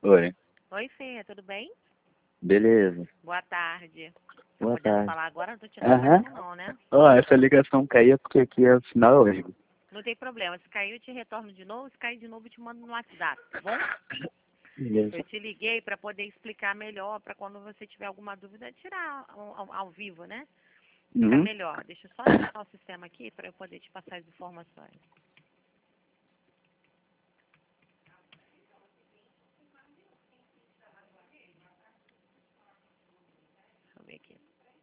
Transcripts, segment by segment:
Oi. Oi, Fê, tudo bem? Beleza. Boa tarde. Tá Boa podendo tarde. falar agora? Não tô te Aham. atrapalhando não, né? Ó, essa ligação caía porque aqui é o sinal horrível. Não tem problema. Se cair, eu te retorno de novo. Se cair de novo, eu te mando no WhatsApp, tá bom? Beleza. Eu te liguei para poder explicar melhor, para quando você tiver alguma dúvida, tirar ao vivo, né? Ficar Uhum. melhor. Deixa eu só ajustar o sistema aqui para eu poder te passar as informações. Deixa eu ver aqui.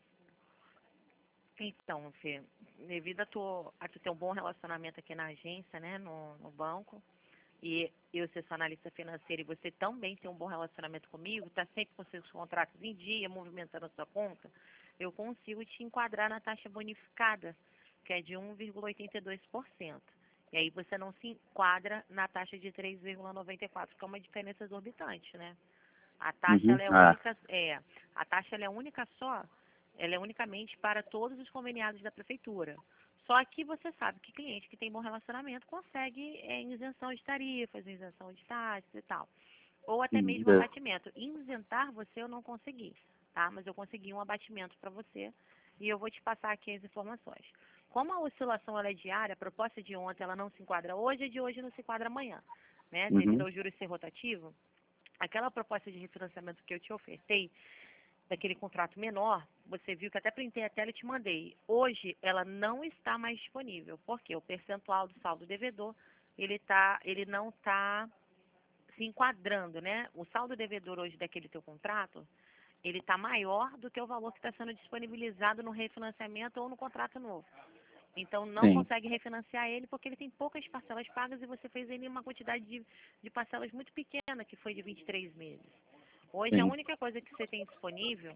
Então, Fê, devido a tu ter um bom relacionamento aqui na agência, né, no banco, e eu ser sua analista financeira e você também ter um bom relacionamento comigo, tá sempre com seus contratos em dia, movimentando a sua conta, eu consigo te enquadrar na taxa bonificada, que é de 1,82%. E aí você não se enquadra na taxa de 3,94, que é uma diferença exorbitante, né? A taxa Uhum. ela é Ah, única, a taxa ela é única só, ela é unicamente para todos os conveniados da prefeitura. Só que você sabe que cliente que tem bom relacionamento consegue isenção de tarifas, isenção de taxas e tal. Ou até mesmo beleza. abatimento. Isentar você eu não consegui, tá? Mas eu consegui um abatimento para você e eu vou te passar aqui as informações. Como a oscilação ela é diária, a proposta de ontem ela não se enquadra hoje, a de hoje não se enquadra amanhã, né? Devido Uhum. ao juros ser rotativo, aquela proposta de refinanciamento que eu te ofertei, daquele contrato menor, você viu que até printei a tela e te mandei. Hoje ela não está mais disponível, porque o percentual do saldo devedor, ele não está se enquadrando, né? O saldo devedor hoje daquele teu contrato, ele está maior do que o valor que está sendo disponibilizado no refinanciamento ou no contrato novo. Então não Sim. consegue refinanciar ele porque ele tem poucas parcelas pagas e você fez ele uma quantidade de parcelas muito pequena, que foi de 23 meses. Hoje a Sim. única coisa que você tem disponível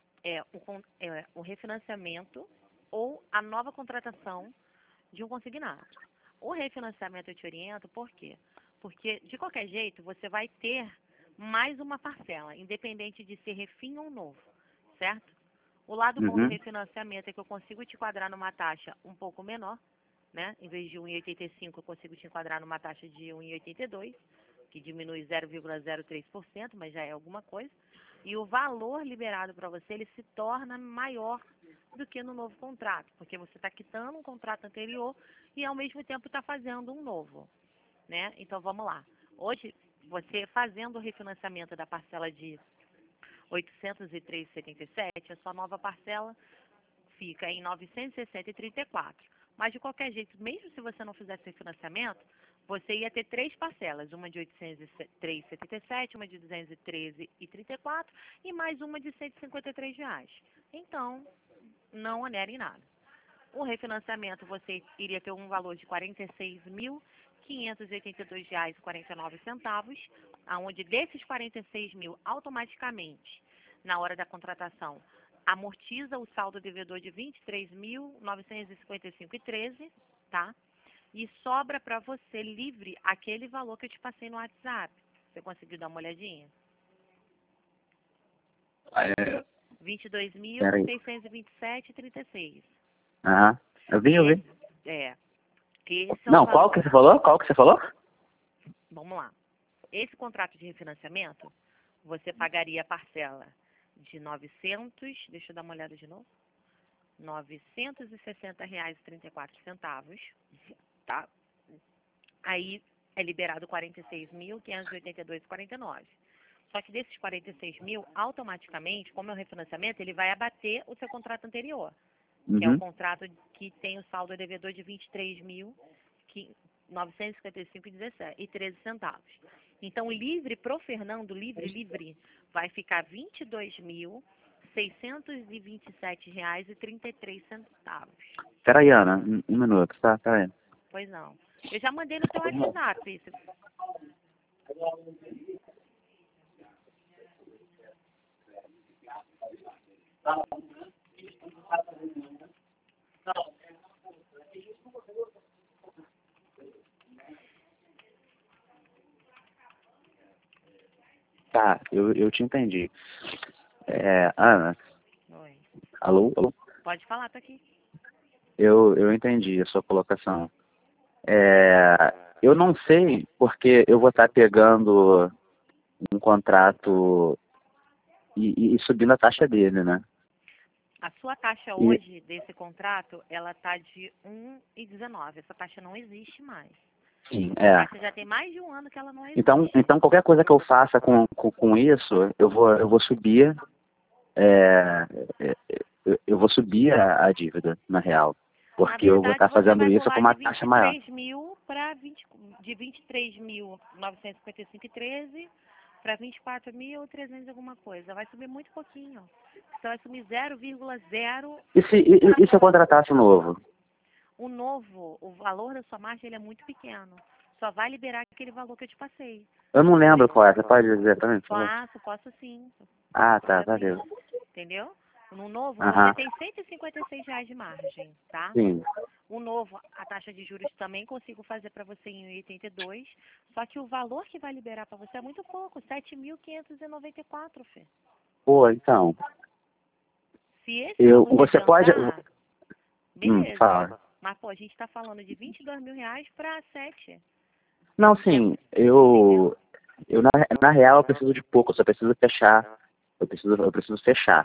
o refinanciamento ou a nova contratação de um consignado. O refinanciamento eu te oriento, por quê? Porque, de qualquer jeito, você vai ter mais uma parcela, independente de ser refim ou novo, certo? O lado bom do Uhum. refinanciamento é que eu consigo te enquadrar numa taxa um pouco menor, né? Em vez de 1,85, eu consigo te enquadrar numa taxa de 1,82, que diminui 0,03%, mas já é alguma coisa. E o valor liberado para você, ele se torna maior do que no novo contrato, porque você está quitando um contrato anterior e ao mesmo tempo está fazendo um novo, né? Então vamos lá. Hoje, você fazendo o refinanciamento da parcela de 803,77, a sua nova parcela fica em 960,34. Mas de qualquer jeito, mesmo se você não fizesse refinanciamento, você ia ter três parcelas, uma de 803,77, uma de 213,34 e mais uma de R$ 153. Então, não onera em nada. O refinanciamento você iria ter um valor de R$ 46.582,49, aonde desses 46 mil, automaticamente, na hora da contratação, amortiza o saldo devedor de 23.955,13, tá? E sobra para você livre aquele valor que eu te passei no WhatsApp. Você conseguiu dar uma olhadinha? É, peraí. 22.627,36. Aham. Eu vi. Esse, é, esse é o Não, qual que valor. você falou? Qual que você falou? Vamos lá. Esse contrato de refinanciamento, você pagaria a parcela de 900, deixa eu dar uma olhada de novo, R$ 960,34, tá? Aí é liberado 46.582,49. Só que desses 46 mil, automaticamente, como é um refinanciamento, ele vai abater o seu contrato anterior, que é o Uhum. contrato que tem o saldo devedor de 23.955,13 centavos. Então, livre pro Fernando, livre, vai ficar R$ 22.627,33. Peraí, Ana. Um minuto, tá? Peraí. Pois não. Eu já mandei no teu WhatsApp. Tá, eu te entendi. Ana, Oi. alô? Alô? Pode falar, tá aqui. Eu entendi a sua colocação. Eu não sei porque eu vou estar pegando. um contrato e subindo a taxa dele, né? A sua taxa E, hoje desse contrato, ela tá de 1,19. Essa taxa não existe mais. sim, A taxa já tem mais de um ano que ela não existe. Então qualquer coisa que eu faça com isso, eu vou subir, é, é, eu vou subir a dívida, na real. Na Porque eu vou verdade, estar você fazendo vai isso com pular uma de taxa maior. 23 mil para de 23.955,13 para 24.300 alguma coisa. Vai subir muito pouquinho. Então vai subir 0,0. E se eu contratasse um novo? O novo, o valor da sua margem, ele é muito pequeno. Só vai liberar aquele valor que eu te passei. Eu não lembro qual é, você pode dizer pra mim, por favor? Posso sim. Ah, tá, Posso sim. valeu. Entendeu? No novo, você Aham, tem R$ 156 de margem, tá? sim. O novo, a taxa de juros também consigo fazer para você em 82, só que o valor que vai liberar para você é muito pouco, 7.594, Fê. Pô, então, Se esse valor te você pode... adiantar, beleza. Fala. Mas, pô, a gente está falando de R$ 22.000 para 7. Não, sim, Entendeu? na real eu preciso de pouco, eu só preciso fechar. Eu preciso fechar.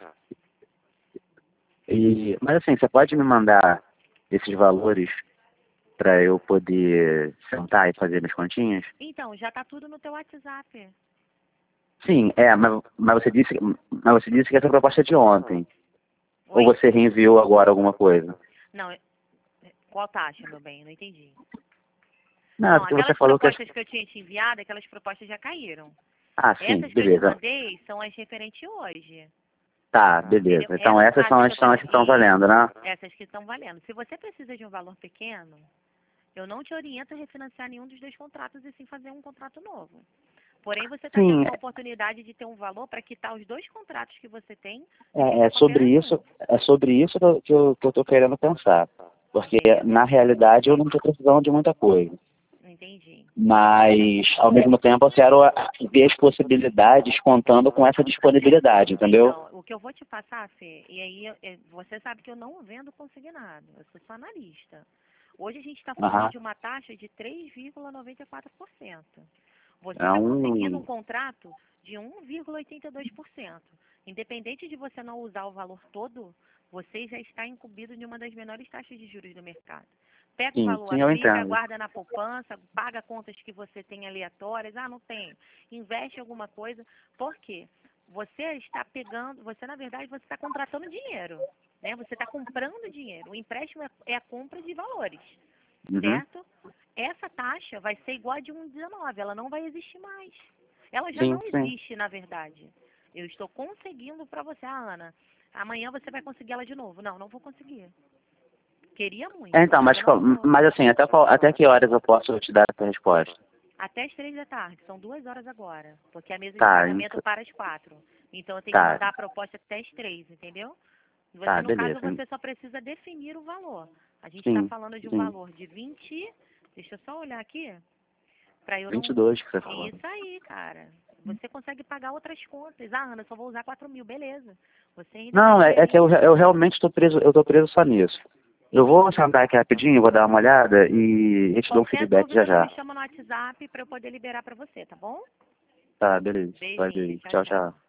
Mas assim, você pode me mandar esses valores para eu poder sentar e fazer minhas continhas? Então, já tá tudo no teu WhatsApp. Sim, mas você disse que essa proposta é de ontem. Ou Oi? você reenviou agora alguma coisa? Não, qual taxa, meu bem? Não entendi. Não, Não, porque você aquelas falou que... propostas que eu tinha te enviado, aquelas propostas já caíram. Ah, sim, Essas que eu te beleza. mandei são as referentes hoje. Tá, Entendeu? beleza. Então Essas essas taxas são as que estão valendo, né? essas que estão valendo. Se você precisa de um valor pequeno, eu não te oriento a refinanciar nenhum dos dois contratos e sim fazer um contrato novo. Porém, você está tendo Sim, uma oportunidade de ter um valor para quitar os dois contratos que você tem e é ficar com apenas um. sobre isso que eu tô querendo pensar. Porque, Entendeu? na realidade, eu não tô precisando de muita coisa. Entendi. Mas, ao mesmo tempo, eu quero ver as possibilidades contando com essa disponibilidade, entendeu? Então, o que eu vou te passar, Fê, e aí você sabe que eu não vendo consignado, eu sou só analista. Hoje a gente está falando Aham. de uma taxa de 3,94%. Você É está conseguindo um... um contrato de 1,82%. Independente de você não usar o valor todo, você já está incumbido de uma das menores taxas de juros do mercado. Pega o Sim, valor, sim, eu aplica, entendo. guarda na poupança, paga contas que você tem aleatórias. Ah, não tem. Investe em alguma coisa. Por quê? Você está pegando, você na verdade você está contratando dinheiro, né? Você está comprando dinheiro. O empréstimo é a compra de valores, Uhum. certo? Essa taxa vai ser igual a de 1,19, ela não vai existir mais. Ela já Sim, não sim. existe, na verdade. Eu estou conseguindo para você, Ana. Amanhã você vai conseguir ela de novo. Não, não vou conseguir. Queria muito, Então, mas eu não vou. mas assim, até que horas eu posso te dar essa resposta? Até as 3 da tarde, são 2 horas agora, porque a mesa de Tá, pagamento para as 4. Então eu tenho que tá, mandar a proposta até as 3, entendeu? Você, tá, no caso, beleza. você só precisa definir o valor. A gente está Sim, falando de um sim. valor de 20. Deixa eu só olhar aqui, para eu não. 22 que você falou. Isso aí, cara. Você consegue pagar outras contas. Ah, Ana, eu só vou usar 4.000, beleza. Você ainda vai Não, é que ter. eu realmente eu tô preso só nisso. Eu vou sentar aqui rapidinho, vou dar uma olhada e te dou um Qualquer feedback já dúvida, me já. chama no WhatsApp para eu poder liberar para você, tá bom? Tá, beleza. Beijinho, Valeu. tchau, Tchau, tchau. tchau.